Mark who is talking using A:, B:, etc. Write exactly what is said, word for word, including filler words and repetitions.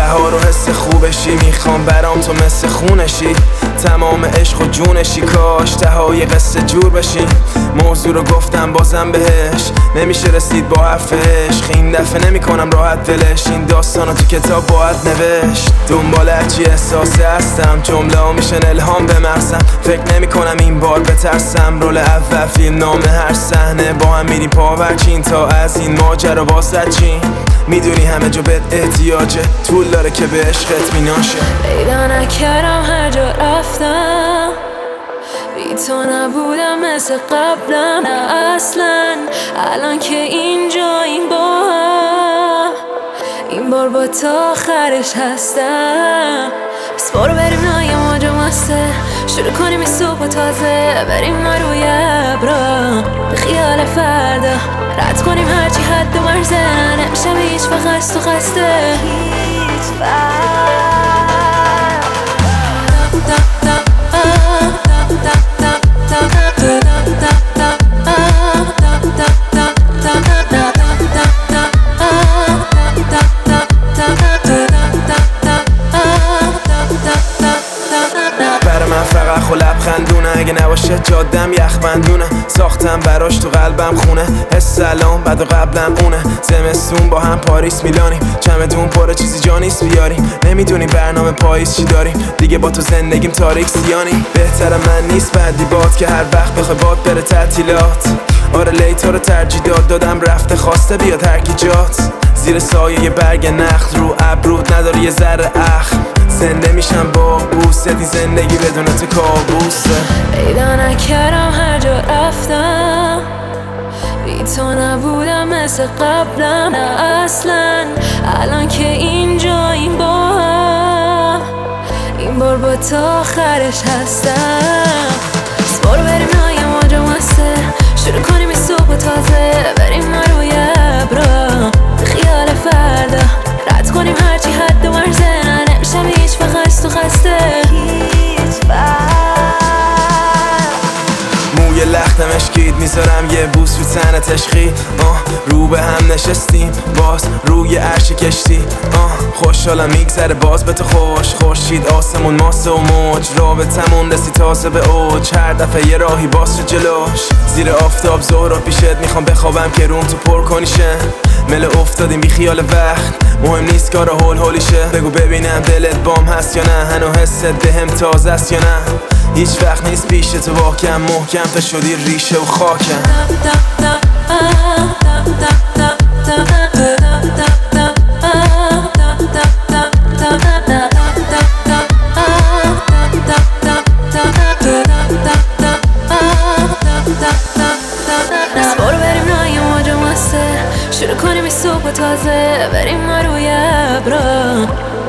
A: بهار و حس خوبشی، میخوام برام تو مثل خونشی، تمام عشق و جونشی، کاش تهای قصه جور بشین. موضوع رو گفتم بازم بهش، نمیشه رسید با حرف عشق، این دفعه نمی کنم راحت دلش، این داستانو تو کتاب باید نوشت. دنبال هرچی احساسه هستم، جمله ها میشن الهام به مغزم، فکر نمی کنم این بار بترسم، رول اول فیلم نامه هر صحنه با هم میریم پاورچین، تا از این ماجرا بازد چین. میدونی همه جا بهت احتیاجه، طول داره که به عشقت میناشه.
B: پیدا نکردم هر جا رفتم، بی تو نبودم مثل قبلم، نه اصلا. الان که اینجا این بار، این بار با تا آخرش هستم. بس برو بریم نای موج مسته، شروع کنیم این صبح تازه، بریم ما روی ابرا به خیال فردا، رد کنیم هرچی حد و مرزه، نمیشم هیچ وقت قصد و قصده هیچ وقت.
A: فقط خو لبخندونه، اگه نباشه جادم یخ بندونه، ساختم براش تو قلبم خونه، حس سلام بعد و قبلم اونه. زمستون با هم پاریس میلانیم، چمدون پره چیزی جا نیست بیاریم، نمیدونی برنامه پاییز چی داریم، دیگه با تو زندگیم تاریک سیانی. بهتره من نیست بعدی باد که هر وقت بخوای باد بره تعطیلات، آره لیتا رو ترجیح داد دادم رفته خواسته بیاد هر کی جات، زیر سایه یه برگ نخل رو ابرود نداری یه ذره اخم، زنده میشم با بوست، این زندگی بدون تو کابوسه.
B: پیدا نکردم هر جا رفتم، بی تو نبودم مثل قبلم، نه اصلا. الان که اینجا این بار، این بار با تا آخرش هستم. بس برو بریم نای موج مسته، شروع کنیم این صبح تازه، بریم ما روی ابرا به خیال فردا، رد کنیم هرچی حد و مرزه، نمیشم هیچ وقت قصد و قصده هیچ وقت.
A: موی لختم اشکید میذارم یه بوس رو تنت عشقی، آه رو به هم نشستیم باز روی عرش کشتی، آه خوشحالم میگذره باز به تو خوش، خورشید آسمون ماسه و موج، رابطمون رسی تازه به اوج، هر دفعه یه راهی باز شد جلوش، زیر آفتاب ظهر پیشت میخوام بخوابم که روم تو پر کنیشه، مل افتادیم بی خیال وقت، مهم نیست کارا هول هولیشه، بگو ببینم دلت بام هست یا نه، هنو حست بهم تازه است یا نه، هیچ وقت نیست پیش تو واکم، محکم تا شدی ریشه و خاکم.
B: بس برو بریم نای موج مسته، شروع کنیم این صبح تازه، بریم ما روی ابرا